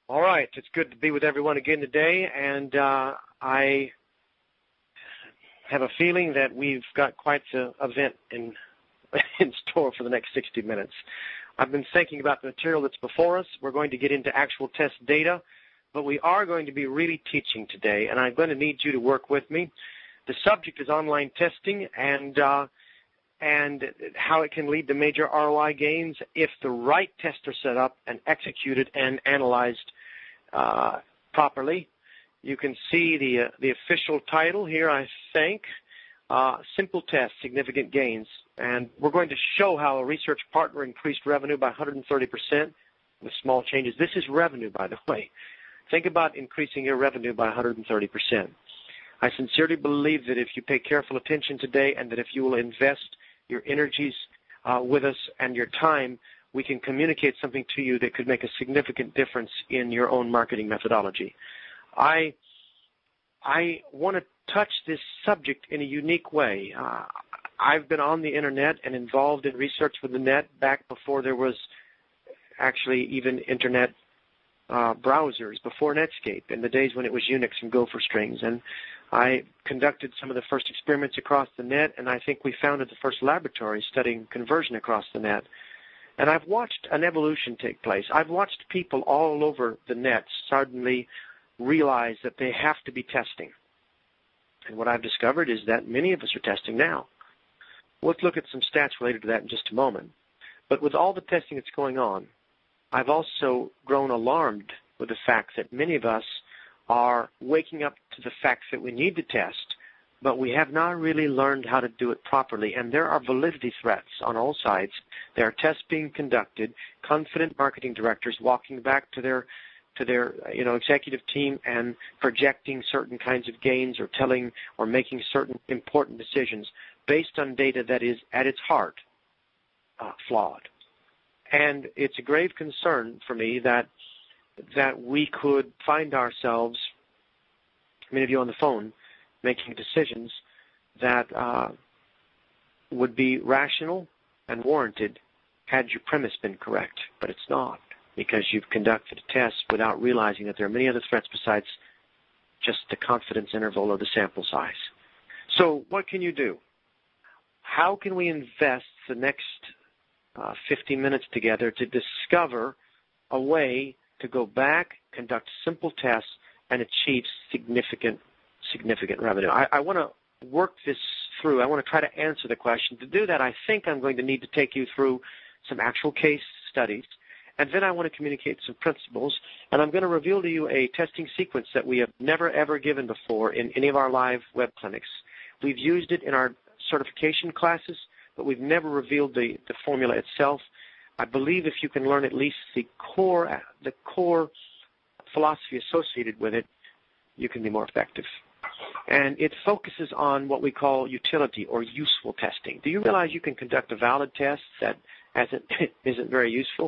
All right, it's good to be with everyone again today, and I have a feeling that we've got quite an event in store for the next 60 minutes. I've been thinking about the material that's before us. We're going to get into actual test data, but we are going to be really teaching today, and I'm going to need you to work with me. The subject is online testing and how it can lead to major ROI gains if the right tests are set up and executed and analyzed properly. You can see the official title here, I think, Simple Test, Significant Gains. And we're going to show how a research partner increased revenue by 130% with small changes. This is revenue, by the way. Think about increasing your revenue by 130%. I sincerely believe that if you pay careful attention today and that if you will invest your energies with us and your time, we can communicate something to you that could make a significant difference in your own marketing methodology. I want to touch this subject in a unique way. I've been on the Internet and involved in research with the net back before there was actually even Internet browsers, before Netscape, in the days when it was Unix and Gopher strings. And I conducted some of the first experiments across the net, and I think we founded the first laboratory studying conversion across the net. And I've watched an evolution take place. I've watched people all over the net suddenly realize that they have to be testing. And what I've discovered is that many of us are testing now. Let's look at some stats related to that in just a moment. But with all the testing that's going on, I've also grown alarmed with the fact that many of us are waking up to the fact that we need to test, but we have not really learned how to do it properly. And there are validity threats on all sides. There are tests being conducted, confident marketing directors walking back to their executive team and projecting certain kinds of gains or telling or making certain important decisions based on data that is at its heart flawed. And it's a grave concern for me that we could find ourselves, many of you on the phone, making decisions that would be rational and warranted had your premise been correct. But it's not, because you've conducted a test without realizing that there are many other threats besides just the confidence interval or the sample size. So what can you do? How can we invest the next 50 minutes together to discover a way to go back, conduct simple tests, and achieve significant revenue? I want to work this through. I want to try to answer the question. To do that, I think I'm going to need to take you through some actual case studies, and then I want to communicate some principles, and I'm going to reveal to you a testing sequence that we have never, ever given before in any of our live web clinics. We've used it in our certification classes, but we've never revealed the formula itself. I believe if you can learn at least the core philosophy associated with it, you can be more effective. And it focuses on what we call utility or useful testing. Do you realize you can conduct a valid test that isn't very useful?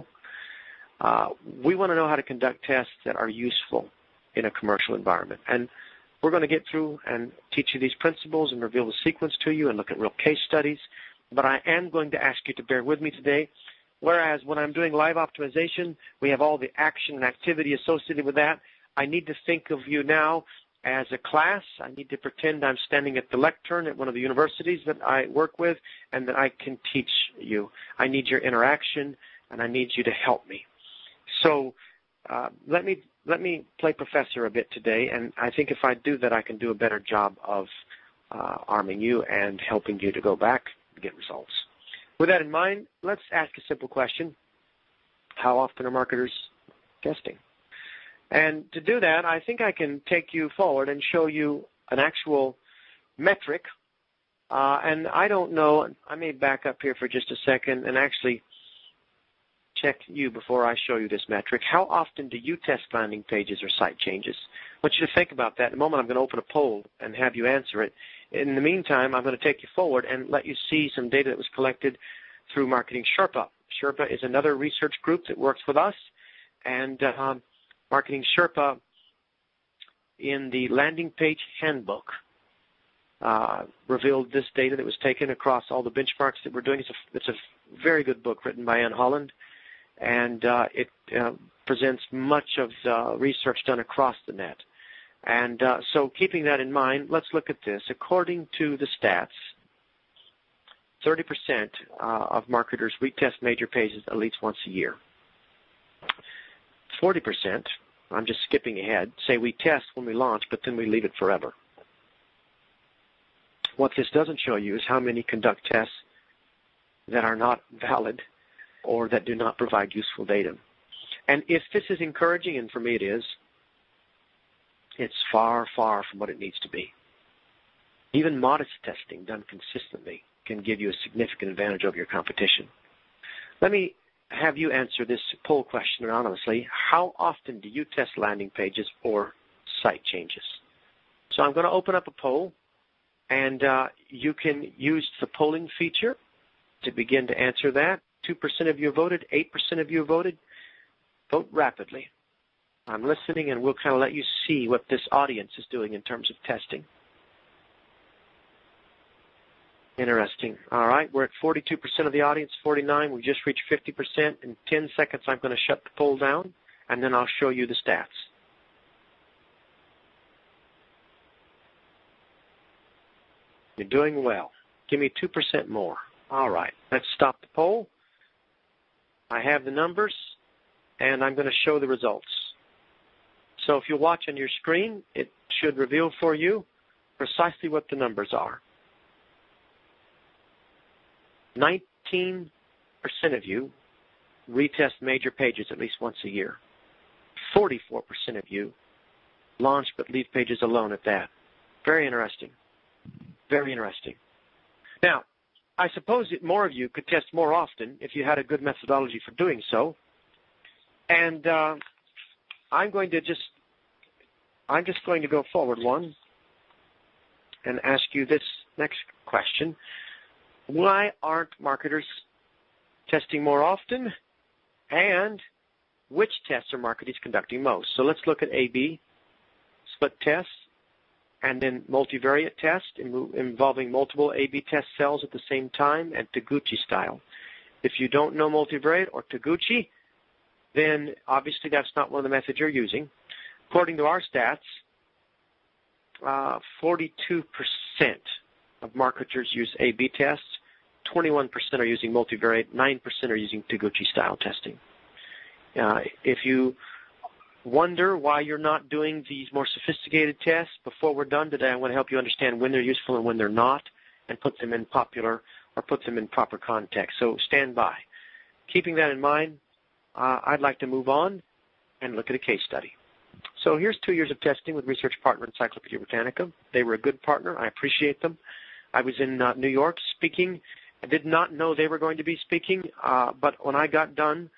We want to know how to conduct tests that are useful in a commercial environment. And we're going to get through and teach you these principles and reveal the sequence to you and look at real case studies. But I am going to ask you to bear with me today. Whereas when I'm doing live optimization, we have all the action and activity associated with that. I need to think of you now as a class. I need to pretend I'm standing at the lectern at one of the universities that I work with and that I can teach you. I need your interaction, and I need you to help me. So let me play professor a bit today, and I think if I do that, I can do a better job of arming you and helping you to go back and get results. With that in mind, let's ask a simple question. How often are marketers testing? And to do that, I think I can take you forward and show you an actual metric. And I don't know, I may back up here for just a second and actually check you before I show you this metric. How often do you test landing pages or site changes? I want you to think about that. In a moment, I'm going to open a poll and have you answer it. In the meantime, I'm going to take you forward and let you see some data that was collected through Marketing Sherpa. Sherpa is another research group that works with us, and Marketing Sherpa, in the landing page handbook, revealed this data that was taken across all the benchmarks that we're doing. It's a very good book written by Ann Holland, and it presents much of the research done across the net. And so keeping that in mind, let's look at this. According to the stats, 30% of marketers retest major pages at least once a year. 40%, I'm just skipping ahead, say we test when we launch, but then we leave it forever. What this doesn't show you is how many conduct tests that are not valid or that do not provide useful data. And if this is encouraging, and for me it is, it's far, far from what it needs to be. Even modest testing done consistently can give you a significant advantage over your competition. Let me have you answer this poll question anonymously. How often do you test landing pages or site changes? So I'm going to open up a poll, and you can use the polling feature to begin to answer that. 2% of you voted, 8% of you voted. Vote rapidly. I'm listening, and we'll kind of let you see what this audience is doing in terms of testing. Interesting. All right, we're at 42% of the audience, 49. We just reached 50%. In 10 seconds, I'm going to shut the poll down, and then I'll show you the stats. You're doing well. Give me 2% more. All right, let's stop the poll. I have the numbers, and I'm going to show the results. So if you watch on your screen, it should reveal for you precisely what the numbers are. 19% of you retest major pages at least once a year. 44% of you launch but leave pages alone at that. Very interesting. Very interesting. Now, I suppose that more of you could test more often if you had a good methodology for doing so. And I'm just going to go forward one and ask you this next question. Why aren't marketers testing more often? And which tests are marketers conducting most? So let's look at A/B split tests, and then multivariate test involving multiple A/B test cells at the same time, and Taguchi style. If you don't know multivariate or Taguchi, then obviously that's not one of the methods you're using. According to our stats, 42% of marketers use A/B tests, 21% are using multivariate, 9% are using Taguchi style testing. If you wonder why you're not doing these more sophisticated tests, before we're done today, I want to help you understand when they're useful and when they're not, and put them in popular or put them in proper context. So stand by. Keeping that in mind, I'd like to move on and look at a case study. So here's 2 years of testing with research partner Encyclopedia Britannica. They were a good partner. I appreciate them. I was in New York speaking. I did not know they were going to be speaking, but when I got done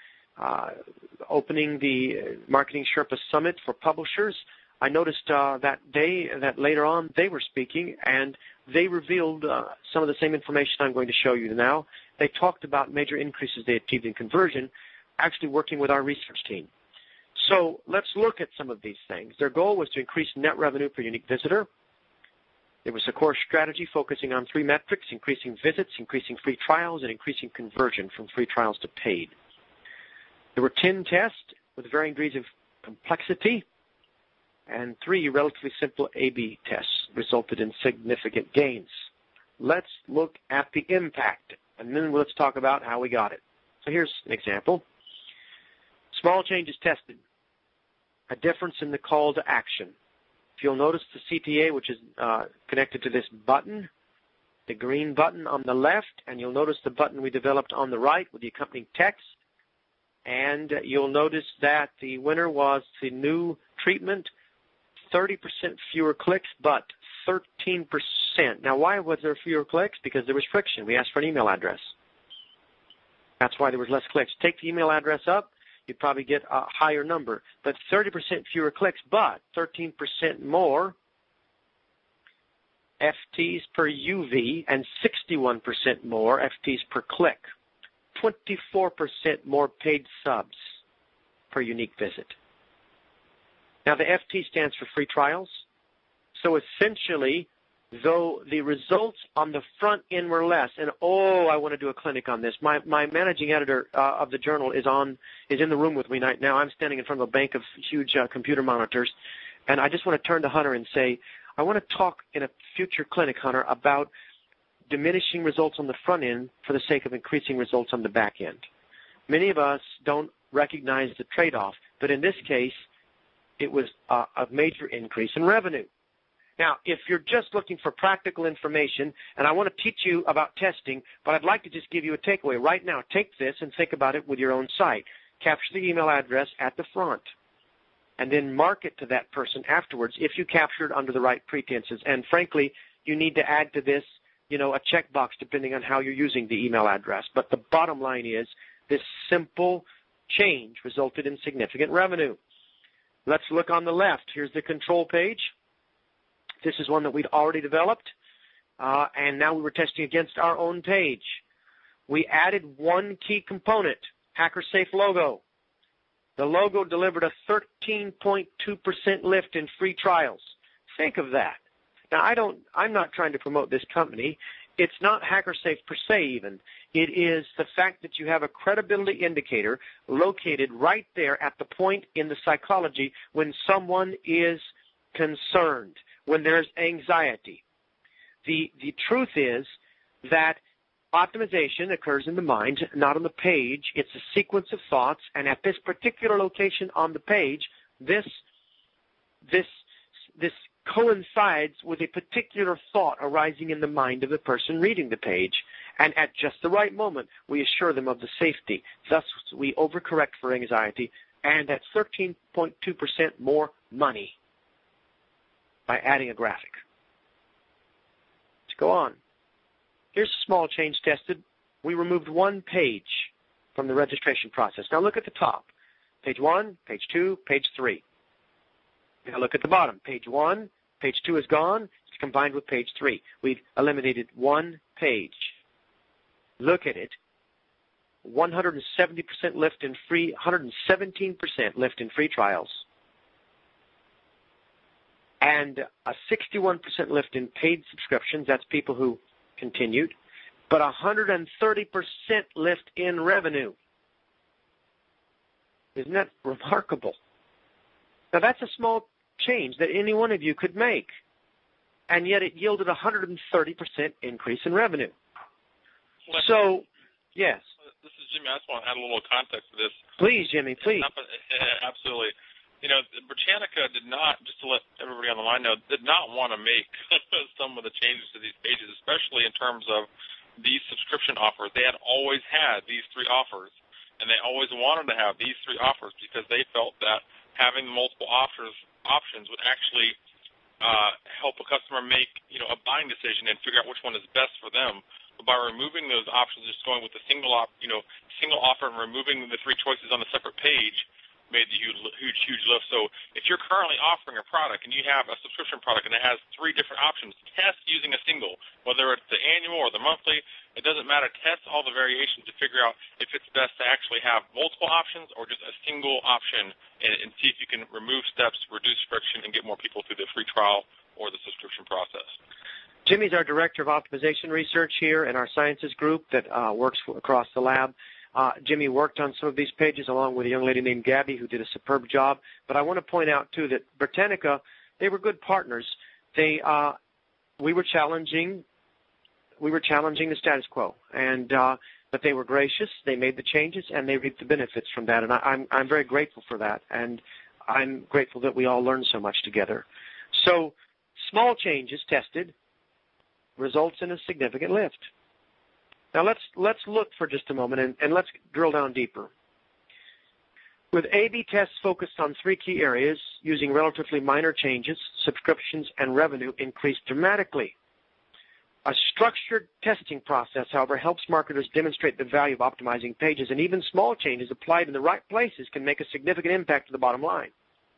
opening the Marketing Sherpa Summit for publishers, I noticed that day that later on they were speaking, and they revealed some of the same information I'm going to show you now. They talked about major increases they achieved in conversion, actually working with our research team. So let's look at some of these things. Their goal was to increase net revenue per unique visitor. It was a core strategy focusing on 3 metrics: increasing visits, increasing free trials, and increasing conversion from free trials to paid. There were 10 tests with varying degrees of complexity, and 3 relatively simple A/B tests resulted in significant gains. Let's look at the impact, and then let's talk about how we got it. So here's an example. Small changes tested. A difference in the call to action. If you'll notice the CTA, which is connected to this button, the green button on the left, and you'll notice the button we developed on the right with the accompanying text. And you'll notice that the winner was the new treatment, 30% fewer clicks, but 13%. Now, why was there fewer clicks? Because there was friction. We asked for an email address. That's why there was less clicks. Take the email address up, you'd probably get a higher number. But 30% fewer clicks, but 13% more FTs per UV and 61% more FTs per click. 24% more paid subs per unique visit. Now, the FT stands for free trials. So essentially, though the results on the front end were less. And I want to do a clinic on this. My managing editor of the journal is in the room with me right now. I'm standing in front of a bank of huge computer monitors, and I just want to turn to Hunter and say, I want to talk in a future clinic, Hunter, about diminishing results on the front end for the sake of increasing results on the back end. Many of us don't recognize the trade-off, but in this case, it was a major increase in revenue. Now, if you're just looking for practical information, and I want to teach you about testing, but I'd like to just give you a takeaway right now. Take this and think about it with your own site. Capture the email address at the front, and then market to that person afterwards if you captured under the right pretenses. And frankly, you need to add to this, a checkbox depending on how you're using the email address. But the bottom line is this simple change resulted in significant revenue. Let's look on the left. Here's the control page. This is one that we'd already developed, and now we were testing against our own page. We added one key component, HackerSafe logo. The logo delivered a 13.2% lift in free trials. Think of that. Now, I'm not trying to promote this company. It's not HackerSafe per se even. It is the fact that you have a credibility indicator located right there at the point in the psychology when someone is concerned, when there's anxiety. The truth is that optimization occurs in the mind, not on the page. It's a sequence of thoughts, and at this particular location on the page, this coincides with a particular thought arising in the mind of the person reading the page. And at just the right moment, we assure them of the safety. Thus, we overcorrect for anxiety, and at 13.2% more money by adding a graphic. Let's go on. Here's a small change tested. We removed one page from the registration process. Now look at the top. Page 1, page 2, page 3. Now look at the bottom. Page 1, page 2 is gone. It's combined with page 3. We've eliminated one page. Look at it. 170% lift in free, 117% lift in free trials. And a 61% lift in paid subscriptions. That's people who continued. But 130% lift in revenue. Isn't that remarkable? Now, that's a small change that any one of you could make. And yet it yielded a 130% increase in revenue. So, yes. This is Jimmy. I just want to add a little context to this. Please, Jimmy, please. Absolutely. Britannica did not, just to let everybody on the line know, did not want to make some of the changes to these pages, especially in terms of these subscription offers. They had always had these three offers, and they always wanted to have these three offers because they felt that having multiple options would actually help a customer make a buying decision and figure out which one is best for them. But by removing those options, just going with the single offer and removing the three choices on a separate page, made the huge lift. So if you're currently offering a product and you have a subscription product and it has three different options, test using a single, whether it's the annual or the monthly. It doesn't matter. Test all the variations to figure out if it's best to actually have multiple options or just a single option and see if you can remove steps, reduce friction, and get more people through the free trial or the subscription process. Jimmy's our director of optimization research here in our sciences group that works across the lab. Jimmy worked on some of these pages along with a young lady named Gabby who did a superb job. But I want to point out, too, that Britannica, they were good partners. We were challenging the status quo, but they were gracious. They made the changes, and they reaped the benefits from that. And I'm very grateful for that, and I'm grateful that we all learned so much together. So small changes tested results in a significant lift. Now let's look for just a moment and let's drill down deeper. With A/B tests focused on three key areas using relatively minor changes, subscriptions and revenue increased dramatically. A structured testing process, however, helps marketers demonstrate the value of optimizing pages, and even small changes applied in the right places can make a significant impact to the bottom line.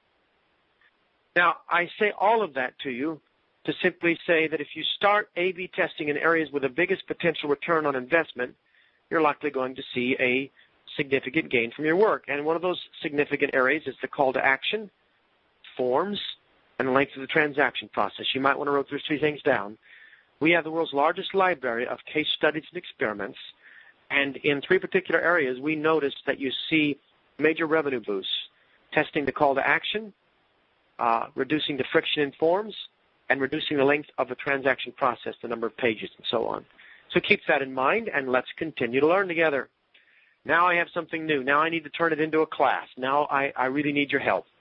Now, I say all of that to you to simply say that if you start A/B testing in areas with the biggest potential return on investment, you're likely going to see a significant gain from your work. And one of those significant areas is the call to action, forms, and the length of the transaction process. You might want to write those 3 things down. We have the world's largest library of case studies and experiments, and in 3 particular areas, we noticed that you see major revenue boosts: testing the call to action, reducing the friction in forms, and reducing the length of the transaction process, the number of pages, and so on. So keep that in mind, and let's continue to learn together. Now I have something new. Now I need to turn it into a class. Now I really need your help.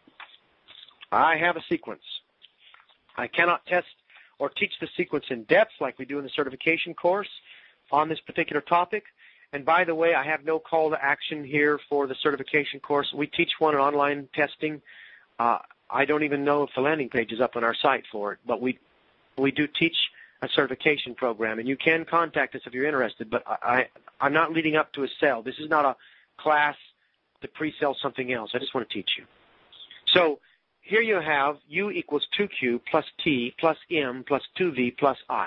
I have a sequence. I cannot test or teach the sequence in depth like we do in the certification course on this particular topic. And by the way, I have no call to action here for the certification course. We teach one in online testing. I don't even know if the landing page is up on our site for it, but we do teach a certification program, and you can contact us if you're interested, but I'm not leading up to a sale. This is not a class to pre-sell something else. I just want to teach you. So here you have U equals 2Q plus T plus M plus 2V plus I.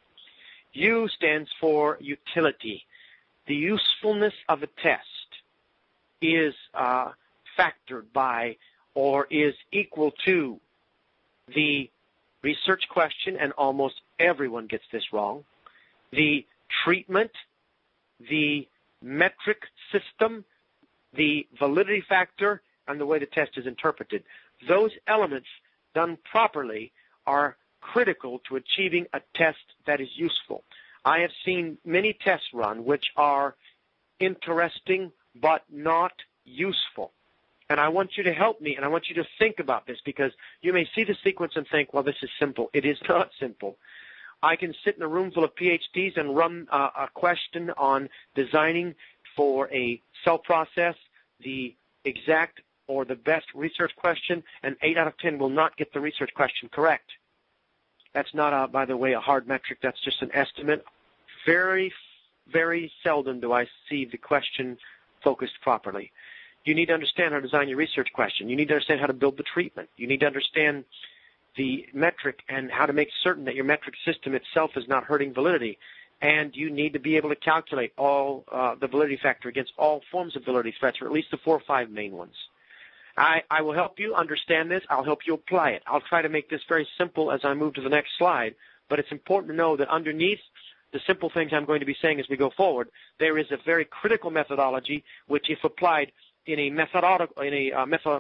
U stands for utility. The usefulness of a test is factored by or is equal to the research question, and almost everyone gets this wrong, the treatment, the metric system, the validity factor, and the way the test is interpreted. Those elements done properly are critical to achieving a test that is useful. I have seen many tests run which are interesting but not useful. And I want you to help me, and I want you to think about this, because you may see the sequence and think, well, this is simple. It is not simple. I can sit in a room full of PhDs and run a question on designing for a cell process, the exact or the best research question, and 8 out of 10 will not get the research question correct. That's not, by the way, a hard metric. That's just an estimate. Very, very seldom do I see the question focused properly. You need to understand how to design your research question. You need to understand how to build the treatment. You need to understand the metric and how to make certain that your metric system itself is not hurting validity. And you need to be able to calculate all the validity factor against all forms of validity threats, or at least the 4 or 5 main ones. I will help you understand this. I'll help you apply it. I'll try to make this very simple as I move to the next slide, but it's important to know that underneath the simple things I'm going to be saying as we go forward, there is a very critical methodology which, if applied in a methodically,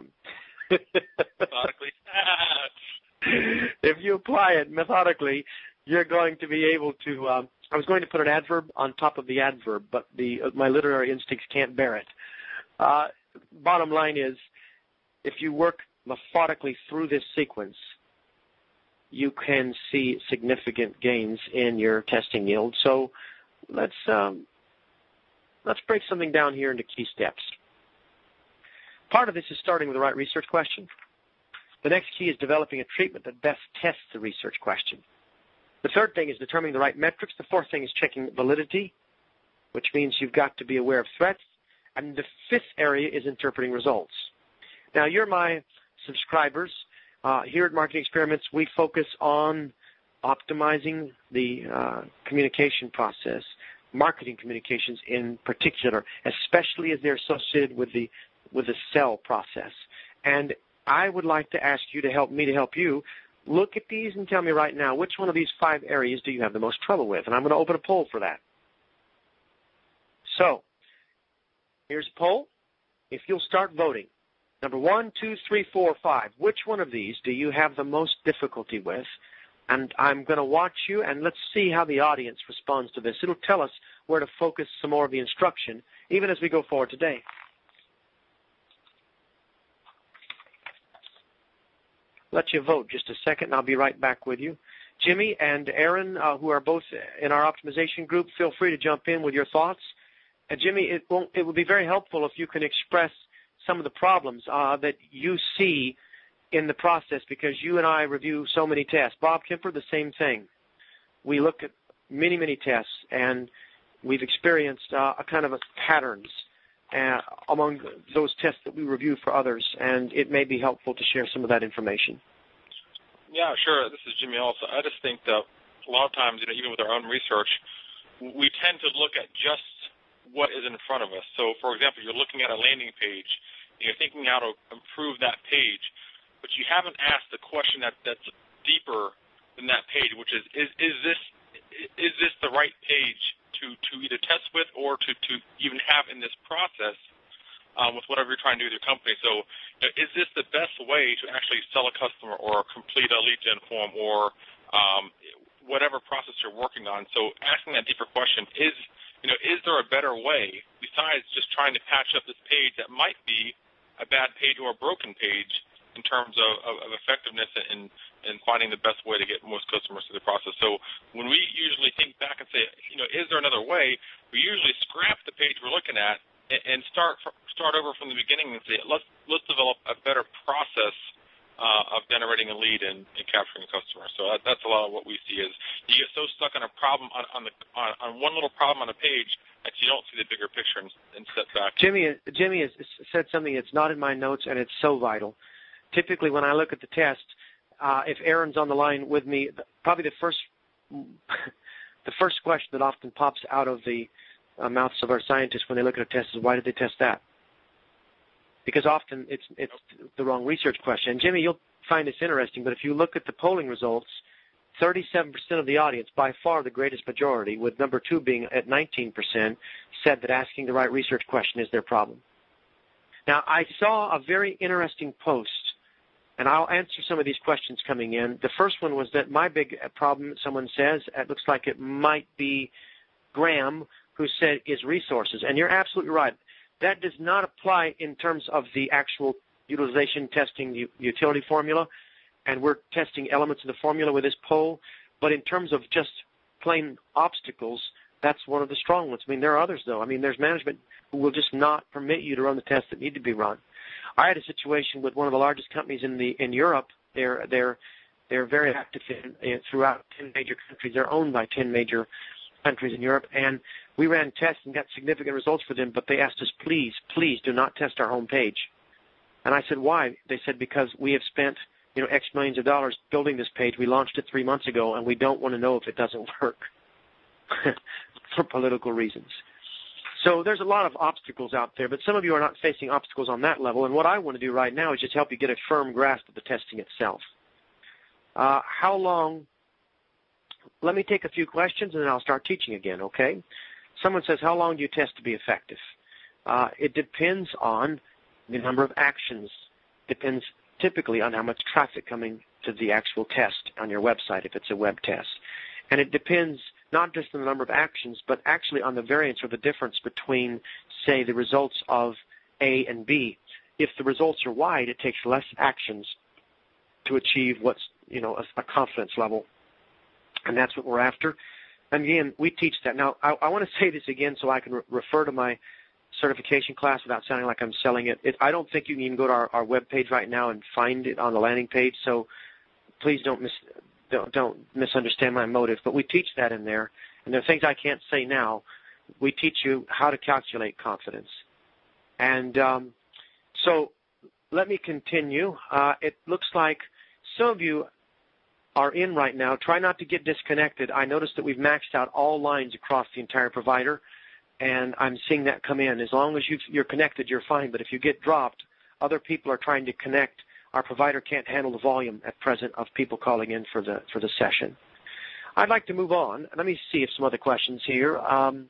if you apply it methodically, you're going to be able to, I was going to put an adverb on top of the adverb, but my literary instincts can't bear it. Bottom line is, if you work methodically through this sequence, you can see significant gains in your testing yield. So let's break something down here into key steps. Part of this is starting with the right research question. The next key is developing a treatment that best tests the research question. The third thing is determining the right metrics. The fourth thing is checking validity, which means you've got to be aware of threats. And the fifth area is interpreting results. Now, you're my subscribers. Here at Marketing Experiments, we focus on optimizing the communication process, marketing communications in particular, especially as they're associated with the sell process. And I would like to ask you to help me to help you. Look at these and tell me right now, which one of these 5 areas do you have the most trouble with? And I'm going to open a poll for that. So, here's a poll. If you'll start voting, number 1, 2, 3, 4, 5, which one of these do you have the most difficulty with? And I'm going to watch you, and let's see how the audience responds to this. It'll tell us where to focus some more of the instruction, even as we go forward today. Let you vote just a second, and I'll be right back with you. Jimmy and Aaron, who are both in our optimization group, feel free to jump in with your thoughts. And Jimmy, it would be very helpful if you can express some of the problems that you see in the process, because you and I review so many tests. Bob Kemper, the same thing. We look at many, many tests, and we've experienced a kind of patterns among those tests that we review for others, and it may be helpful to share some of that information. Yeah, sure. This is Jimmy also. I just think that a lot of times, even with our own research, we tend to look at just what is in front of us. So, for example, you're looking at a landing page, and you're thinking how to improve that page. but you haven't asked the question that's deeper than that page, which is this the right page to either test with or to even have in this process with whatever you're trying to do with your company? So is this the best way to actually sell a customer or complete a lead gen form or whatever process you're working on? So asking that deeper question is there a better way besides just trying to patch up this page that might be a bad page or a broken page in terms of effectiveness in finding the best way to get most customers through the process? So when we usually think back and say, is there another way, we usually scrap the page we're looking at and start over from the beginning and say, let's develop a better process of generating a lead and capturing a customer. So that's a lot of what we see is you get so stuck on a problem on one little problem on a page that you don't see the bigger picture and step back. Jimmy has said something that's not in my notes, and it's so vital. Typically, when I look at the test, if Aaron's on the line with me, probably the first question that often pops out of the mouths of our scientists when they look at a test is, why did they test that? Because often it's the wrong research question. And Jimmy, you'll find this interesting, but if you look at the polling results, 37% of the audience, by far the greatest majority, with number 2 being at 19%, said that asking the right research question is their problem. Now, I saw a very interesting post, and I'll answer some of these questions coming in. The first one was that my big problem, someone says, it looks like it might be Graham, who said, is resources. And you're absolutely right. That does not apply in terms of the actual utilization testing utility formula, and we're testing elements of the formula with this poll. But in terms of just plain obstacles, that's one of the strong ones. I mean, there are others, though. I mean, there's management who will just not permit you to run the tests that need to be run. I had a situation with one of the largest companies in Europe. They're very active throughout 10 major countries. They're owned by 10 major countries in Europe, and we ran tests and got significant results for them, but they asked us, please do not test our home page. And I said, why? They said, because we have spent X millions of dollars building this page. We launched it 3 months ago, and we don't want to know if it doesn't work for political reasons. So there's a lot of obstacles out there, but some of you are not facing obstacles on that level, and what I want to do right now is just help you get a firm grasp of the testing itself. How long? Let me take a few questions, and then I'll start teaching again, okay? Someone says, how long do you test to be effective? It depends on the number of actions. Depends typically on how much traffic coming to the actual test on your website if it's a web test. And it depends not just on the number of actions, but actually on the variance or the difference between, say, the results of A and B. If the results are wide, it takes less actions to achieve what's, a confidence level. And that's what we're after. And again, we teach that. Now, I want to say this again so I can refer to my certification class without sounding like I'm selling it. I don't think you can even go to our web page right now and find it on the landing page. So please don't misunderstand my motive. But we teach that in there. And there are things I can't say now. We teach you how to calculate confidence. And so let me continue. It looks like some of you are in right now. Try not to get disconnected. I noticed that we've maxed out all lines across the entire provider, and I'm seeing that come in. As long as you're connected, you're fine. But if you get dropped, other people are trying to connect. Our provider can't handle the volume at present of people calling in for the session. I'd like to move on. Let me see if some other questions here.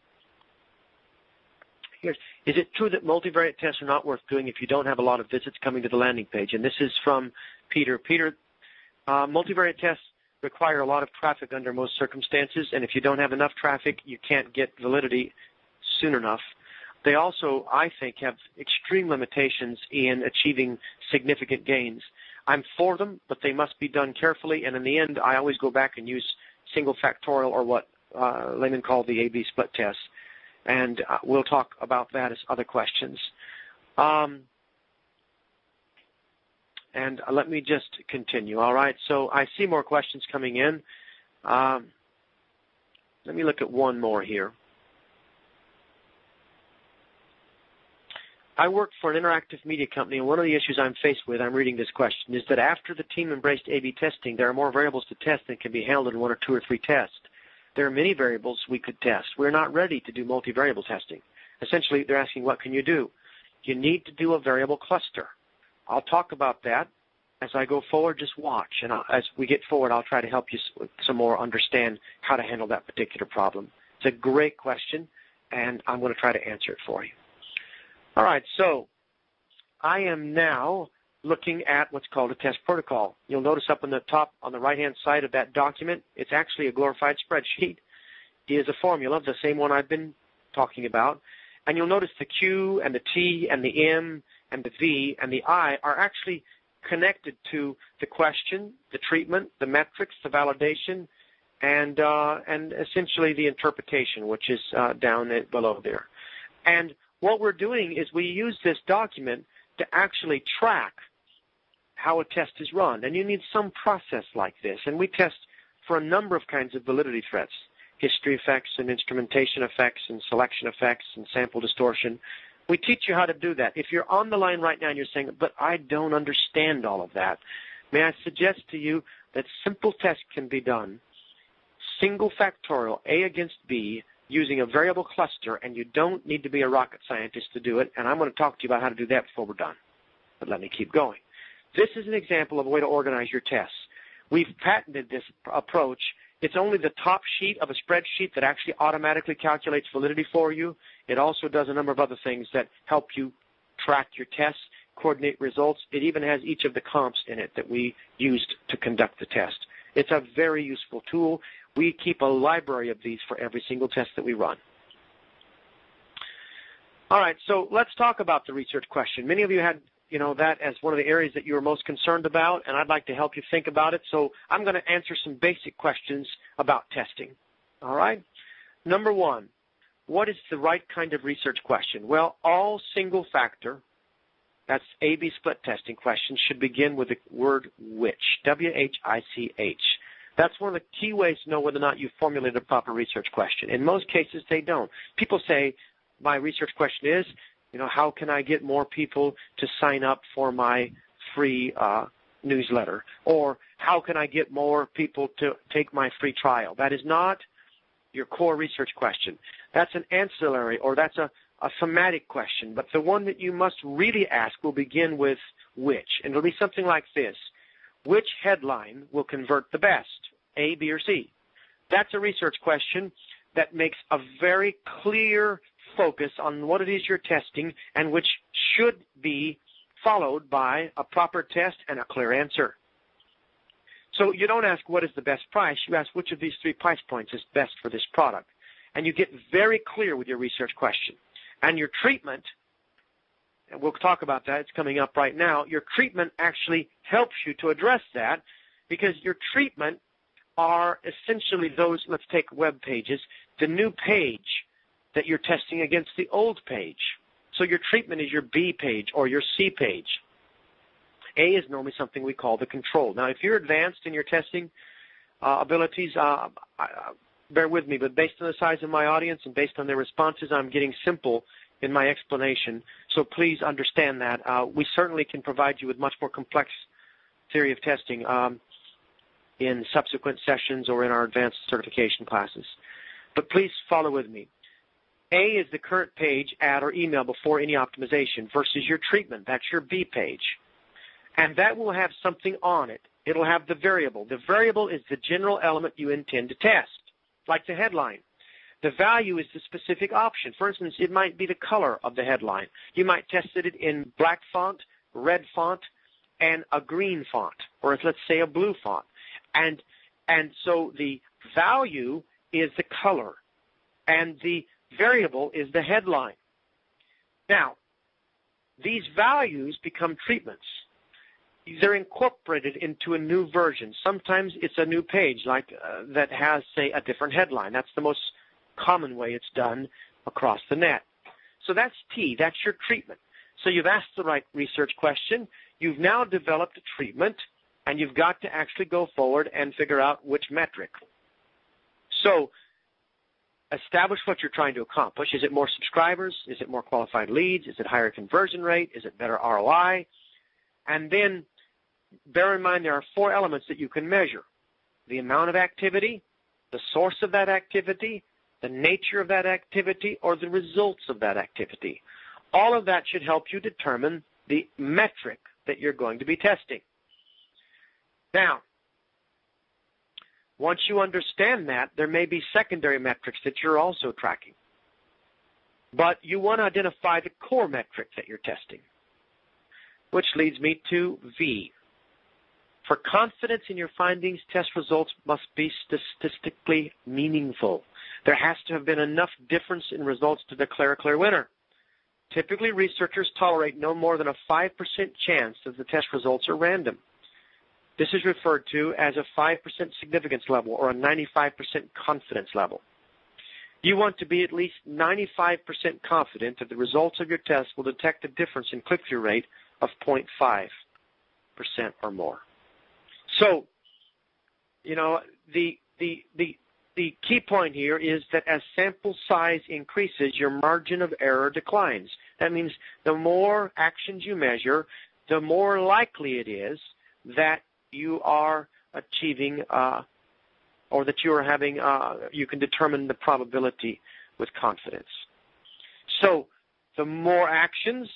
Is it true that multivariate tests are not worth doing if you don't have a lot of visits coming to the landing page? And this is from Peter. Peter, multivariate tests require a lot of traffic under most circumstances, and if you don't have enough traffic, you can't get validity soon enough. They also, I think, have extreme limitations in achieving significant gains. I'm for them, but they must be done carefully, and in the end, I always go back and use single factorial, or what laymen call the A-B split test, and we'll talk about that as other questions. And let me just continue, all right? So I see more questions coming in. Let me look at one more here. I work for an interactive media company, and one of the issues I'm faced with, I'm reading this question, is that after the team embraced A-B testing, there are more variables to test than can be handled in 1 or 2 or 3 tests. There are many variables we could test. We're not ready to do multivariable testing. Essentially, they're asking, what can you do? You need to do a variable cluster. I'll talk about that. as I go forward, just watch. And as we get forward, I'll try to help you some more understand how to handle that particular problem. It's a great question, and I'm going to try to answer it for you. All right, so I am now looking at what's called a test protocol. You'll notice up on the top, on the right-hand side of that document, it's actually a glorified spreadsheet. It is a formula, the same one I've been talking about. And you'll notice the Q and the T and the M and the V and the I are actually connected to the question, the treatment, the metrics, the validation, and essentially the interpretation, which is down below there. And what we're doing is we use this document to actually track how a test is run. And you need some process like this. And we test for a number of kinds of validity threats: history effects and instrumentation effects and selection effects and sample distortion. We teach you how to do that. If you're on the line right now and you're saying, but I don't understand all of that, may I suggest to you that simple tests can be done, single factorial, A against B, using a variable cluster, and you don't need to be a rocket scientist to do it, and I'm going to talk to you about how to do that before we're done. But let me keep going. This is an example of a way to organize your tests. We've patented this approach. It's only the top sheet of a spreadsheet that actually automatically calculates validity for you. It also does a number of other things that help you track your tests, coordinate results. It even has each of the comps in it that we used to conduct the test. It's a very useful tool. We keep a library of these for every single test that we run. All right, so let's talk about the research question. Many of you had that as one of the areas that you were most concerned about, and I'd like to help you think about it. So I'm going to answer some basic questions about testing. All right? Number one, what is the right kind of research question? Well, all single factor, that's A-B split testing questions, should begin with the word which, W-H-I-C-H. That's one of the key ways to know whether or not you formulated a proper research question. In most cases, they don't. People say, my research question is, how can I get more people to sign up for my free newsletter? Or how can I get more people to take my free trial? That is not your core research question. That's an ancillary, or that's a thematic question. But the one that you must really ask will begin with which. And it'll be something like this. Which headline will convert the best, A, B, or C? That's a research question that makes a very clear focus on what it is you're testing, and which should be followed by a proper test and a clear answer. So you don't ask what is the best price, you ask which of these 3 price points is best for this product. And you get very clear with your research question. And your treatment, and we'll talk about that, it's coming up right now, your treatment actually helps you to address that, because your treatment are essentially those, let's take web pages, the new page that you're testing against the old page. So your treatment is your B page or your C page. A is normally something we call the control. Now, if you're advanced in your testing abilities, bear with me, but based on the size of my audience and based on their responses, I'm getting simple in my explanation. So please understand that. We certainly can provide you with much more complex theory of testing in subsequent sessions or in our advanced certification classes. But please follow with me. A is the current page, ad, or email before any optimization versus your treatment. That's your B page. And that will have something on it. It'll have the variable. The variable is the general element you intend to test, like the headline. The value is the specific option. For instance, it might be the color of the headline. You might test it in black font, red font, and a green font, or let's say a blue font. And so the value is the color, and the variable is the headline. Now, these values become treatments. They're incorporated into a new version. Sometimes it's a new page like that has, say, a different headline. That's the most common way it's done across the net. So that's T. That's your treatment. So you've asked the right research question. You've now developed a treatment, and you've got to actually go forward and figure out which metric. So establish what you're trying to accomplish. Is it more subscribers? Is it more qualified leads? Is it higher conversion rate? Is it better ROI? And then bear in mind there are 4 elements that you can measure: the amount of activity, the source of that activity, the nature of that activity, or the results of that activity. All of that should help you determine the metric that you're going to be testing. Now, once you understand that, there may be secondary metrics that you're also tracking. But you want to identify the core metric that you're testing, which leads me to V. For confidence in your findings, test results must be statistically meaningful. There has to have been enough difference in results to declare a clear winner. Typically, researchers tolerate no more than a 5% chance that the test results are random. This is referred to as a 5% significance level or a 95% confidence level. You want to be at least 95% confident that the results of your test will detect a difference in click-through rate of 0.5% or more. So, the key point here is that as sample size increases, your margin of error declines. That means the more actions you measure, the more likely it is that you are achieving or that you are having, you can determine the probability with confidence. So the more actions,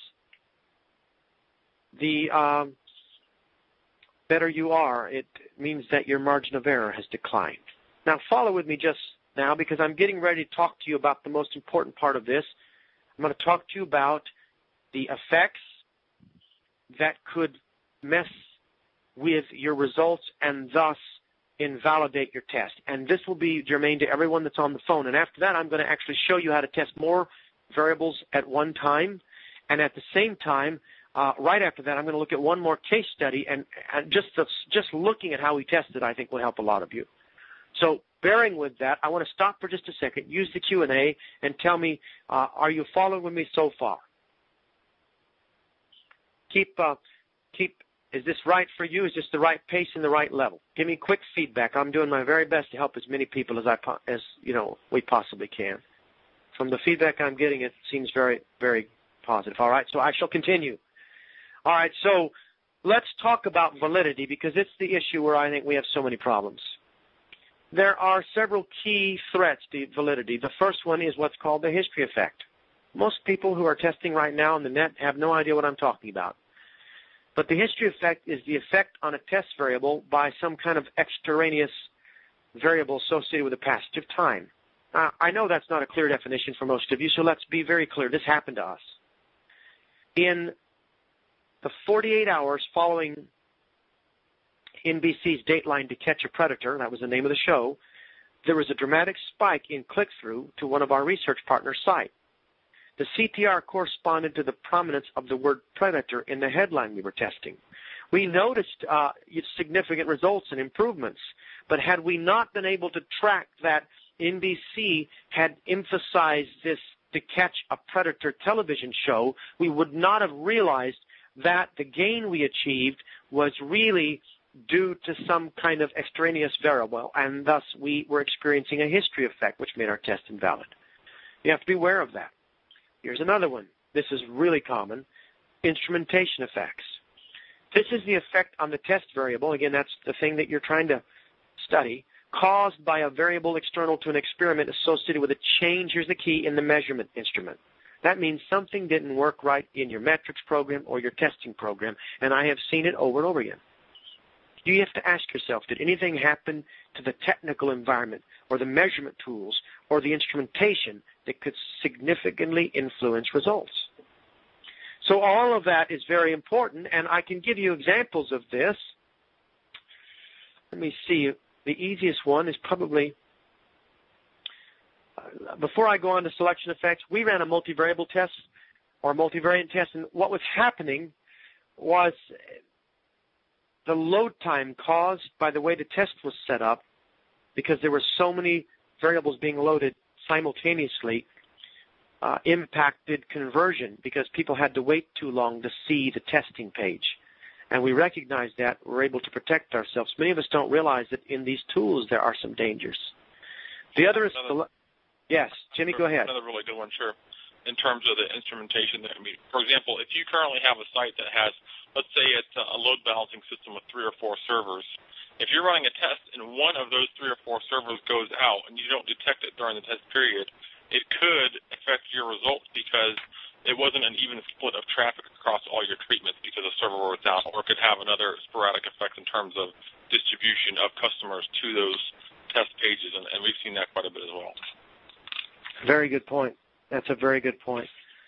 the better you are. It means that your margin of error has declined. Now follow with me just now because I'm getting ready to talk to you about the most important part of this. I'm going to talk to you about the effects that could mess with your results and thus invalidate your test. And this will be germane to everyone that's on the phone. And after that, I'm going to actually show you how to test more variables at one time. And at the same time, right after that, I'm going to look at one more case study. And just looking at how we tested, I think will help a lot of you. So bearing with that, I want to stop for just a second, use the Q&A, and tell me, are you following with me so far? Is this right for you? Is this the right pace and the right level? Give me quick feedback. I'm doing my very best to help as many people as we possibly can. From the feedback I'm getting, it seems very, very positive. All right, so I shall continue. All right, so let's talk about validity because it's the issue where I think we have so many problems. There are several key threats to validity. The first one is what's called the history effect. Most people who are testing right now on the net have no idea what I'm talking about. But the history effect is the effect on a test variable by some kind of extraneous variable associated with the passage of time. I know that's not a clear definition for most of you, so let's be very clear. This happened to us. In the 48 hours following NBC's Dateline to Catch a Predator, that was the name of the show, there was a dramatic spike in click-through to one of our research partners' site. The CTR corresponded to the prominence of the word predator in the headline we were testing. We noticed significant results and improvements, but had we not been able to track that NBC had emphasized this To Catch a Predator television show, we would not have realized that the gain we achieved was really due to some kind of extraneous variable, and thus we were experiencing a history effect, which made our test invalid. You have to be aware of that. Here's another one. This is really common. Instrumentation effects. This is the effect on the test variable. Again, that's the thing that you're trying to study, caused by a variable external to an experiment associated with a change, here's the key, in the measurement instrument. That means something didn't work right in your metrics program or your testing program, and I have seen it over and over again. You have to ask yourself, did anything happen to the technical environment or the measurement tools or the instrumentation that could significantly influence results? So all of that is very important, and I can give you examples of this. Let me see. The easiest one is probably, before I go on to selection effects, we ran a multivariable test or multivariant test, and what was happening was the load time caused by the way the test was set up, because there were so many variables being loaded simultaneously, impacted conversion because people had to wait too long to see the testing page. And we recognized that. We're able to protect ourselves. Many of us don't realize that in these tools there are some dangers. The other is, yes, Jimmy, go ahead. Another really good one, sure. In terms of the instrumentation, for example, if you currently have a site that has, let's say it's a load balancing system with 3 or 4 servers, if you're running a test and one of those 3 or 4 servers goes out and you don't detect it during the test period, it could affect your results because it wasn't an even split of traffic across all your treatments because the server was down, or it could have another sporadic effect in terms of distribution of customers to those test pages, and we've seen that quite a bit as well. Very good point. That's a very good point.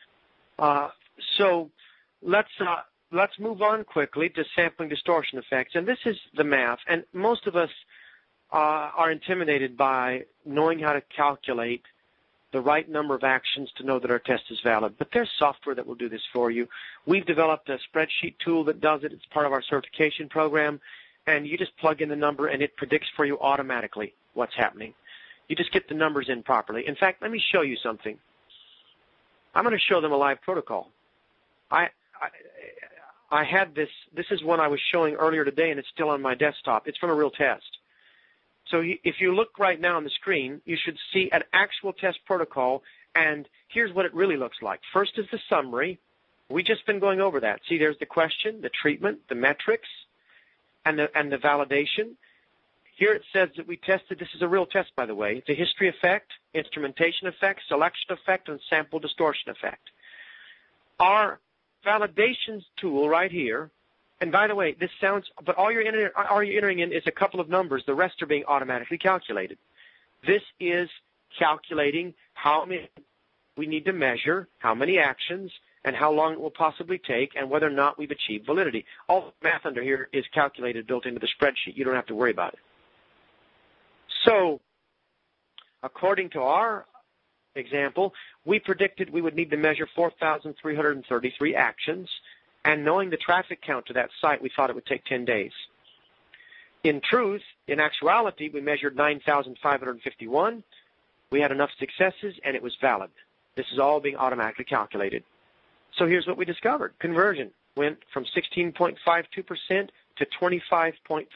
So let's move on quickly to sampling distortion effects, and this is the math. And most of us are intimidated by knowing how to calculate the right number of actions to know that our test is valid. But there's software that will do this for you. We've developed a spreadsheet tool that does it. It's part of our certification program. And you just plug in the number, and it predicts for you automatically what's happening. You just get the numbers in properly. In fact, let me show you something. I'm going to show them a live protocol. I had this. This is one I was showing earlier today, and it's still on my desktop. It's from a real test. So if you look right now on the screen, you should see an actual test protocol, and here's what it really looks like. First is the summary. We've just been going over that. See, there's the question, the treatment, the metrics, and the validation. Here it says that we tested, this is a real test, by the way, the history effect, instrumentation effect, selection effect, and sample distortion effect. Our validations tool right here, and by the way, this sounds, but all you're entering in is a couple of numbers. The rest are being automatically calculated. This is calculating how many we need to measure, how many actions, and how long it will possibly take, and whether or not we've achieved validity. All the math under here is calculated, built into the spreadsheet. You don't have to worry about it. So, according to our example, we predicted we would need to measure 4,333 actions, and knowing the traffic count to that site, we thought it would take 10 days. In truth, in actuality, we measured 9,551. We had enough successes, and it was valid. This is all being automatically calculated. So here's what we discovered. Conversion went from 16.52% to 25.4%.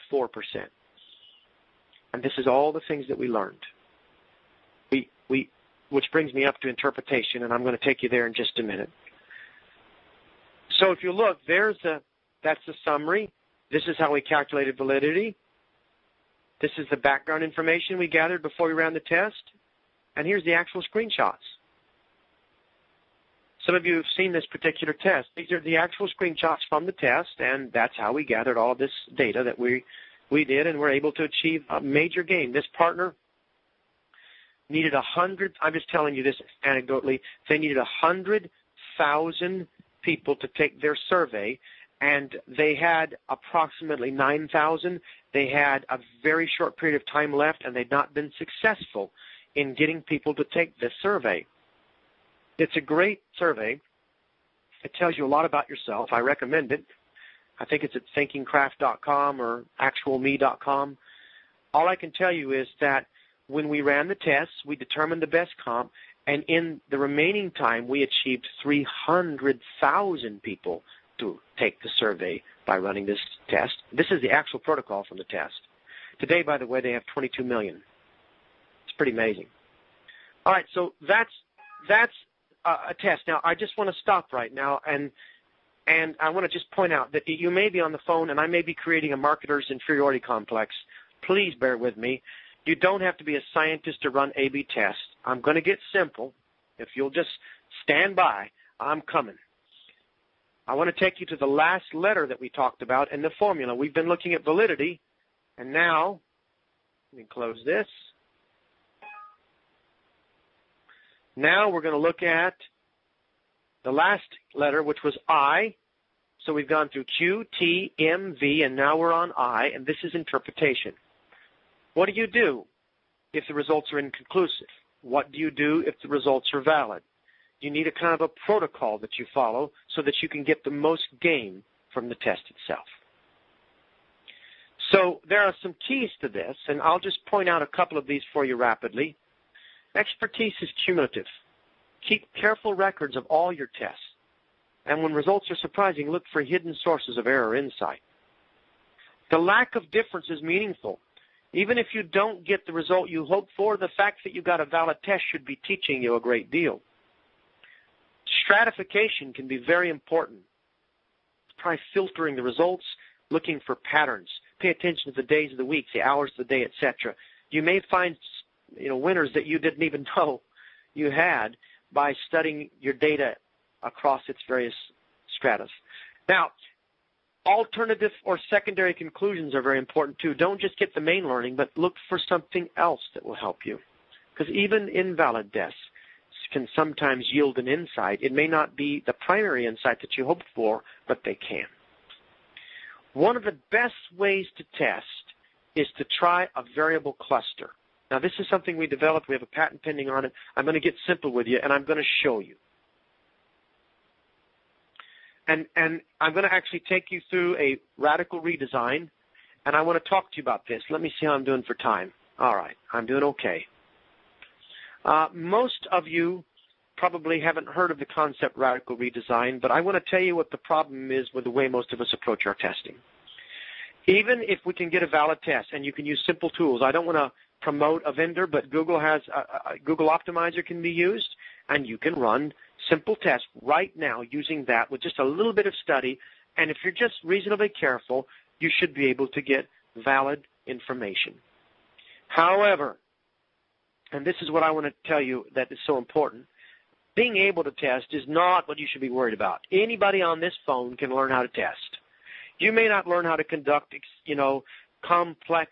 And this is all the things that we learned. Which brings me up to interpretation, and I'm going to take you there in just a minute. So if you look, that's the summary. This is how we calculated validity. This is the background information we gathered before we ran the test. And here's the actual screenshots. Some of you have seen this particular test. These are the actual screenshots from the test, and that's how we gathered all this data that we did, and were able to achieve a major gain. This partner needed 100, I'm just telling you this anecdotally, they needed 100,000 people to take their survey, and they had approximately 9,000. They had a very short period of time left, and they'd not been successful in getting people to take this survey. It's a great survey. It tells you a lot about yourself. I recommend it. I think it's at thinkingcraft.com or actualme.com. All I can tell you is that when we ran the tests, we determined the best comp, and in the remaining time, we achieved 300,000 people to take the survey by running this test. This is the actual protocol from the test. Today, by the way, they have 22 million. It's pretty amazing. All right, so that's a test. Now, I just want to stop right now, and I want to just point out that you may be on the phone, and I may be creating a marketer's inferiority complex. Please bear with me. You don't have to be a scientist to run A/B tests. I'm going to get simple. If you'll just stand by, I'm coming. I want to take you to the last letter that we talked about in the formula. We've been looking at validity, and now, let me close this. Now we're going to look at the last letter, which was I. So we've gone through Q, T, M, V, and now we're on I, and this is interpretation. What do you do if the results are inconclusive? What do you do if the results are valid? You need a kind of a protocol that you follow so that you can get the most gain from the test itself. So there are some keys to this, and I'll just point out a couple of these for you rapidly. Expertise is cumulative. Keep careful records of all your tests. And when results are surprising, look for hidden sources of error or insight. The lack of difference is meaningful. Even if you don't get the result you hope for, the fact that you got a valid test should be teaching you a great deal. Stratification can be very important. Try filtering the results, looking for patterns. Pay attention to the days of the week, the hours of the day, etc. You may find winners that you didn't even know you had by studying your data across its various stratas. Now, alternative or secondary conclusions are very important too. Don't just get the main learning, but look for something else that will help you. Because even invalid tests can sometimes yield an insight. It may not be the primary insight that you hoped for, but they can. One of the best ways to test is to try a variable cluster. Now, this is something we developed. We have a patent pending on it. I'm going to get simple with you, and I'm going to show you. And I'm going to actually take you through a radical redesign, and I want to talk to you about this. Let me see how I'm doing for time. All right, I'm doing okay. Most of you probably haven't heard of the concept radical redesign, but I want to tell you what the problem is with the way most of us approach our testing. Even if we can get a valid test, and you can use simple tools, I don't want to promote a vendor, but Google has Google Optimizer can be used, and you can run simple tests right now using that with just a little bit of study, and if you're just reasonably careful, you should be able to get valid information. However, and this is what I want to tell you that is so important, being able to test is not what you should be worried about. Anybody on this phone can learn how to test. You may not learn how to conduct, complex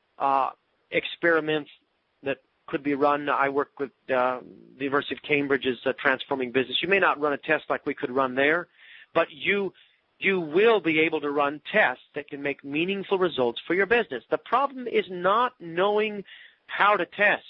experiments that could be run. I work with the University of Cambridge's Transforming Business. You may not run a test like we could run there, but you will be able to run tests that can make meaningful results for your business. The problem is not knowing how to test.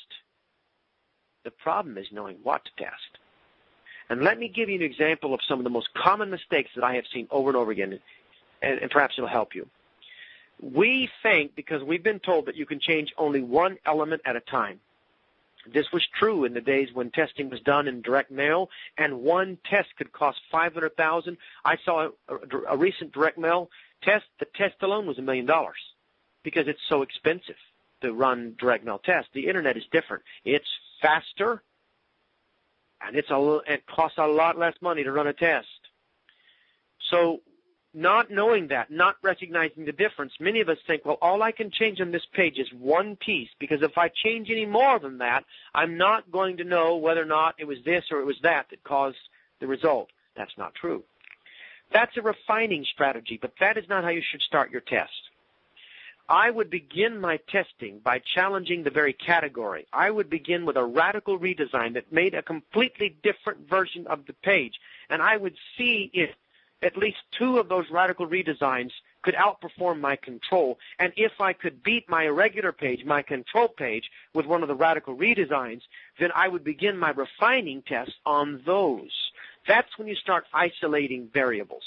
The problem is knowing what to test. And let me give you an example of some of the most common mistakes that I have seen over and over again, and perhaps it'll help you. We think, because we've been told that you can change only one element at a time. This was true in the days when testing was done in direct mail, and one test could cost $500,000. I saw a recent direct mail test. The test alone was $1 million because it's so expensive to run direct mail tests. The Internet is different. It's faster, and it costs a lot less money to run a test. So not knowing that, not recognizing the difference, many of us think, well, all I can change on this page is one piece, because if I change any more than that, I'm not going to know whether or not it was this or it was that caused the result. That's not true. That's a refining strategy, but that is not how you should start your test. I would begin my testing by challenging the very category. I would begin with a radical redesign that made a completely different version of the page, and I would see if at least two of those radical redesigns could outperform my control. And if I could beat my regular page, my control page, with one of the radical redesigns, then I would begin my refining test on those. That's when you start isolating variables.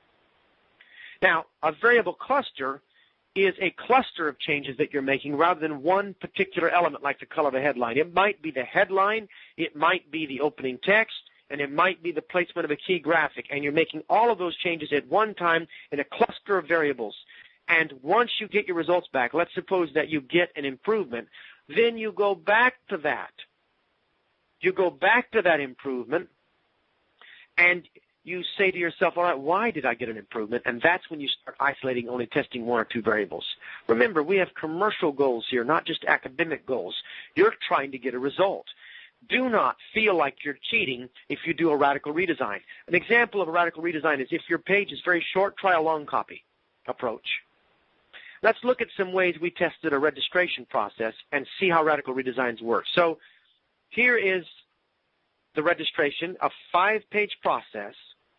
Now, a variable cluster is a cluster of changes that you're making rather than one particular element like the color of a headline. It might be the headline, it might be the opening text, and it might be the placement of a key graphic, and you're making all of those changes at one time in a cluster of variables. And once you get your results back, let's suppose that you get an improvement, then you go back to that. You go back to that improvement, and you say to yourself, all right, why did I get an improvement? And that's when you start isolating, only testing one or two variables. Remember, we have commercial goals here, not just academic goals. You're trying to get a result. Do not feel like you're cheating if you do a radical redesign. An example of a radical redesign is if your page is very short, try a long copy approach. Let's look at some ways we tested a registration process and see how radical redesigns work. So here is the registration, a 5-page process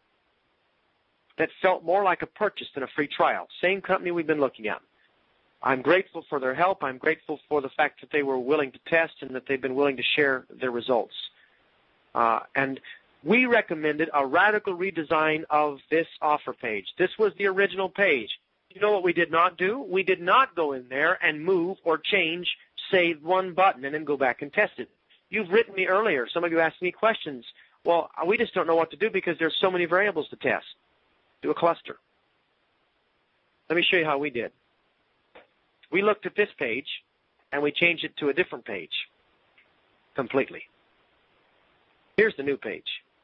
that felt more like a purchase than a free trial. Same company we've been looking at. I'm grateful for their help. I'm grateful for the fact that they were willing to test and that they've been willing to share their results. And we recommended a radical redesign of this offer page. This was the original page. You know what we did not do? We did not go in there and move or change, save one button, and then go back and test it. You've written me earlier. Some of you asked me questions. Well, we just don't know what to do because there's so many variables to test. Do a cluster. Let me show you how we did. We looked at this page, and we changed it to a different page completely. Here's the new page.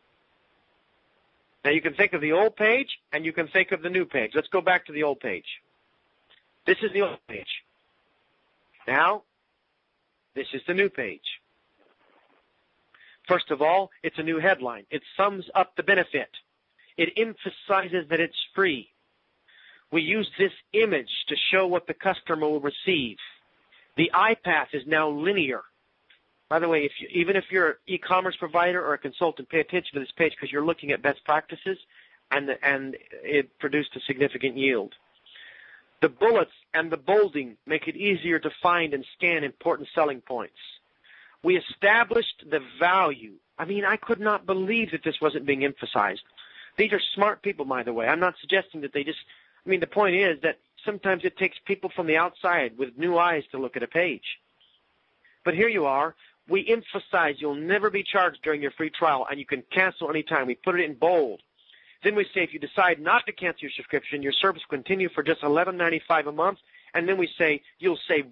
Now, you can think of the old page, and you can think of the new page. Let's go back to the old page. This is the old page. Now, this is the new page. First of all, it's a new headline. It sums up the benefit. It emphasizes that it's free. We use this image to show what the customer will receive. The iPath is now linear. By the way, even if you're an e-commerce provider or a consultant, pay attention to this page because you're looking at best practices, and it produced a significant yield. The bullets and the bolding make it easier to find and scan important selling points. We established the value. I mean, I could not believe that this wasn't being emphasized. These are smart people, by the way. I'm not suggesting that they just, I mean, the point is that sometimes it takes people from the outside with new eyes to look at a page. But here you are. We emphasize you'll never be charged during your free trial, and you can cancel anytime. We put it in bold. Then we say if you decide not to cancel your subscription, your service will continue for just $11.95 a month. And then we say you'll save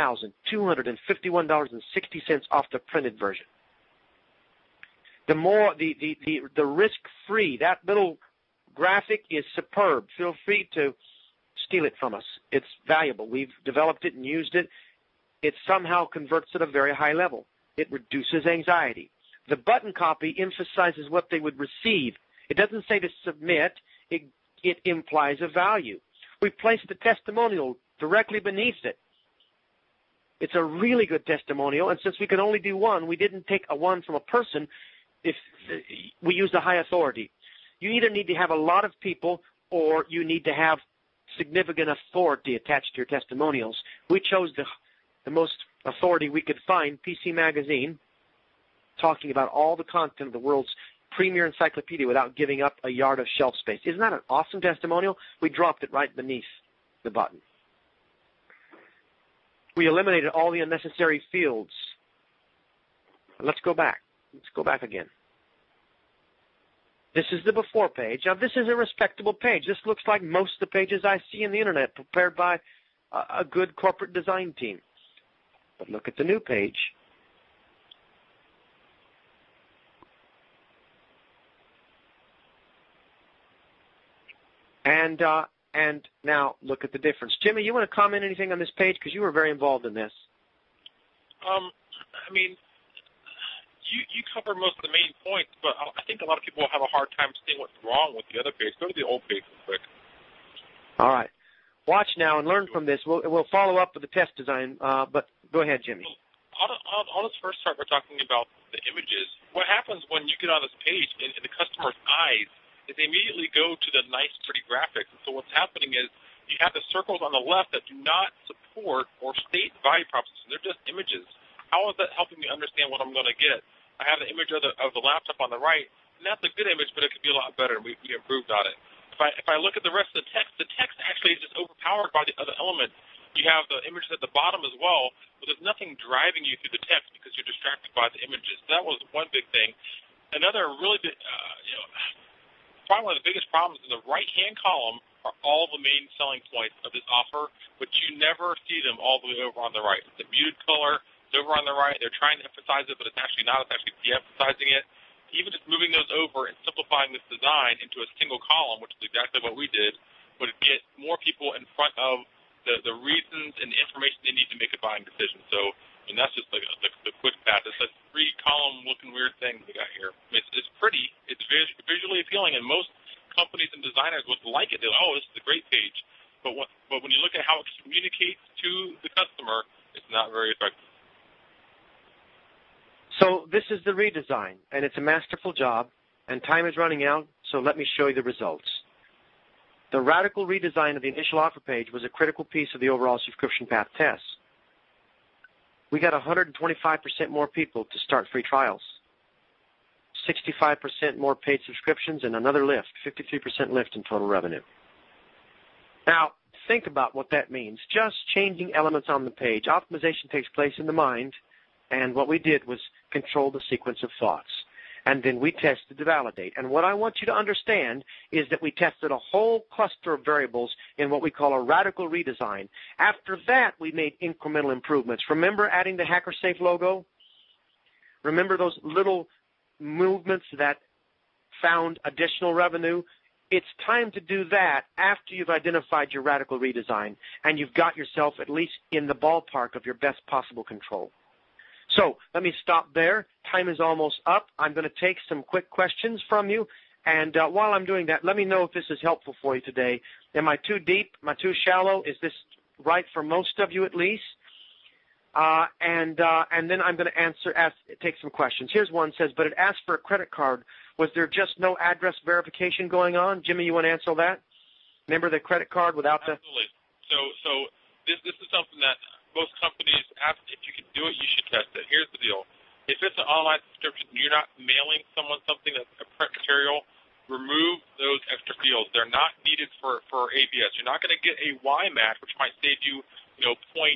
$1,251.60 off the printed version. The risk-free, that little graphic is superb. Feel free to steal it from us. It's valuable. We've developed it and used it. It somehow converts at a very high level. It reduces anxiety. The button copy emphasizes what they would receive. It doesn't say to submit. It implies a value. We place the testimonial directly beneath it. It's a really good testimonial, and since we could only do one, we didn't take a one from a person. If we used a high authority. You either need to have a lot of people or you need to have significant authority attached to your testimonials. We chose the most authority we could find, PC Magazine, talking about all the content of the world's premier encyclopedia without giving up a yard of shelf space. Isn't that an awesome testimonial? We dropped it right beneath the button. We eliminated all the unnecessary fields. Let's go back. Let's go back again. This is the before page. Now, this is a respectable page. This looks like most of the pages I see on the Internet prepared by a good corporate design team. But look at the new page. And now look at the difference. Jimmy, you want to comment anything on this page? Because you were very involved in this. I mean, you cover most of the main points, but I think a lot of people have a hard time seeing what's wrong with the other page. Go to the old page real quick. All right. Watch now and learn from this. We'll follow up with the test design, but go ahead, Jimmy. I'll just first start by talking about the images. What happens when you get on this page in the customer's eyes is they immediately go to the nice, pretty graphics. And so what's happening is you have the circles on the left that do not support or state value propositions. They're just images. How is that helping me understand what I'm going to get? I have the image of the laptop on the right, and that's a good image, but it could be a lot better. We improved on it. If I look at the rest of the text actually is just overpowered by the other elements. You have the images at the bottom as well, but there's nothing driving you through the text because you're distracted by the images. So that was one big thing. Another really big, probably one of the biggest problems in the right-hand column are all the main selling points of this offer, but you never see them all the way over on the right. The muted color is over on the right. They're trying to emphasize it, but it's actually not. It's actually de-emphasizing it. Even just moving those over and simplifying this design into a single column, which is exactly what we did, would get more people in front of the reasons and the information they need to make a buying decision. So, I mean, that's just like the quick path. It's a 3-column looking weird thing we got here. I mean, it's pretty. It's visually appealing, and most companies and designers would like it. They're like, oh, this is a great page. But when you look at how it communicates to the customer, it's not very effective. So this is the redesign, and it's a masterful job, and time is running out, so let me show you the results. The radical redesign of the initial offer page was a critical piece of the overall subscription path test. We got 125% more people to start free trials, 65% more paid subscriptions, and another lift, 53% lift in total revenue. Now, think about what that means. Just changing elements on the page. Optimization takes place in the mind, and what we did was control the sequence of thoughts. And then we tested to validate. And what I want you to understand is that we tested a whole cluster of variables in what we call a radical redesign. After that, we made incremental improvements. Remember adding the HackerSafe logo? Remember those little movements that found additional revenue? It's time to do that after you've identified your radical redesign and you've got yourself at least in the ballpark of your best possible control. So let me stop there. Time is almost up. I'm going to take some quick questions from you. And while I'm doing that, let me know if this is helpful for you today. Am I too deep? Am I too shallow? Is this right for most of you at least? And then I'm going to take some questions. Here's one. Says, but it asked for a credit card. Was there just no address verification going on? Jimmy, you want to answer that? Remember the credit card without the... Absolutely. So this is something that most companies ask. If you can do it, you should test it. Here's the deal. If it's an online subscription and you're not mailing someone something that's a print material, remove those extra fields. They're not needed for ABS. You're not going to get a Y match, which might save you, 0.6%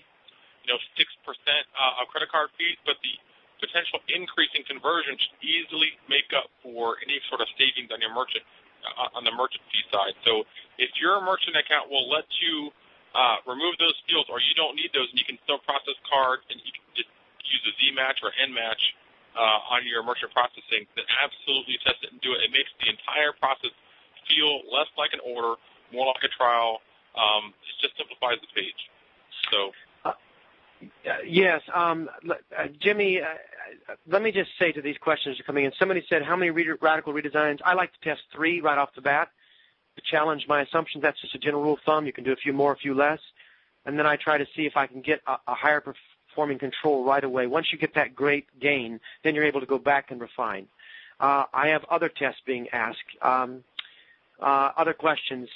of credit card fees, but the potential increase in conversion should easily make up for any sort of savings on your merchant on the merchant fee side. So if your merchant account will let you remove those fields, or you don't need those, and you can still process cards, and you can just use a Z match or N match on your merchant processing, then absolutely test it and do it. It makes the entire process feel less like an order, more like a trial. It just simplifies the page. So. Yes. Jimmy, let me just say to these questions that are coming in. Somebody said, how many radical redesigns? I like to test 3 right off the bat to challenge my assumptions. That's just a general rule of thumb. You can do a few more, a few less. And then I try to see if I can get a higher performing control right away. Once you get that great gain, then you're able to go back and refine. I have other tests being asked. Other questions.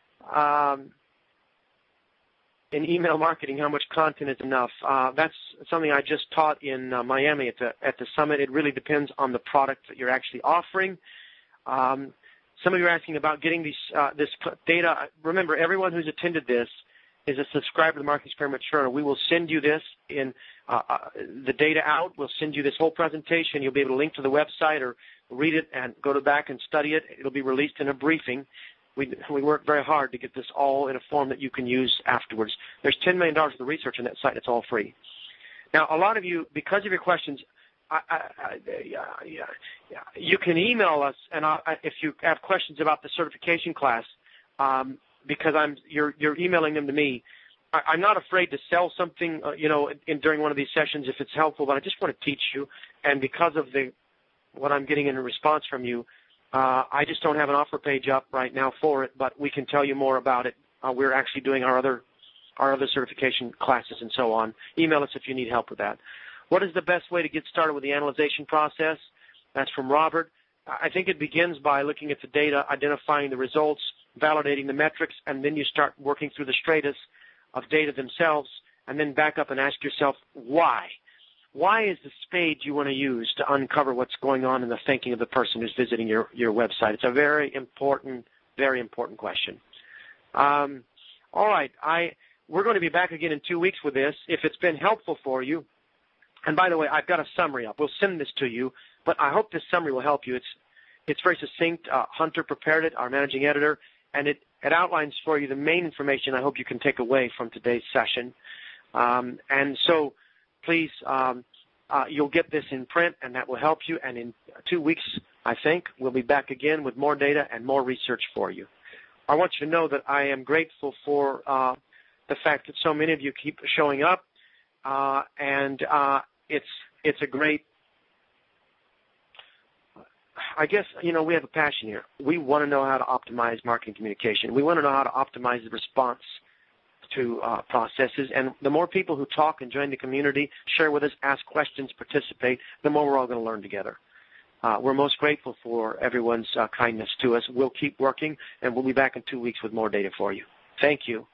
In email marketing, how much content is enough? That's something I just taught in Miami at the summit. It really depends on the product that you're actually offering. Some of you are asking about getting this data. Remember, everyone who's attended this is a subscriber to the Marketing Experiment Journal. We will send you this in the data out. We'll send you this whole presentation. You'll be able to link to the website or read it and go back and study it. It'll be released in a briefing. We work very hard to get this all in a form that you can use afterwards. There's $10 million of the research on that site. It's all free. Now, a lot of you, because of your questions, you can email us, and if you have questions about the certification class, because you're emailing them to me. I'm not afraid to sell something, during one of these sessions if it's helpful, but I just want to teach you, and because of what I'm getting in response from you, I just don't have an offer page up right now for it, but we can tell you more about it. We're actually doing our other certification classes and so on. Email us if you need help with that. What is the best way to get started with the analyzation process? That's from Robert. I think it begins by looking at the data, identifying the results, validating the metrics, and then you start working through the stratus of data themselves, and then back up and ask yourself, why? Why is the spade you want to use to uncover what's going on in the thinking of the person who's visiting your website? It's a very important question. All right. We're going to be back again in 2 weeks with this. If it's been helpful for you, and by the way, I've got a summary up. We'll send this to you, but I hope this summary will help you. It's very succinct. Hunter prepared it, our managing editor, and it outlines for you the main information I hope you can take away from today's session. And so please, you'll get this in print, and that will help you. And in 2 weeks, I think, we'll be back again with more data and more research for you. I want you to know that I am grateful for the fact that so many of you keep showing up, and it's a great, I guess, we have a passion here. We want to know how to optimize marketing communication. We want to know how to optimize the response to processes, and the more people who talk and join the community, share with us, ask questions, participate, the more we're all going to learn together. We're most grateful for everyone's kindness to us. We'll keep working, and we'll be back in 2 weeks with more data for you. Thank you.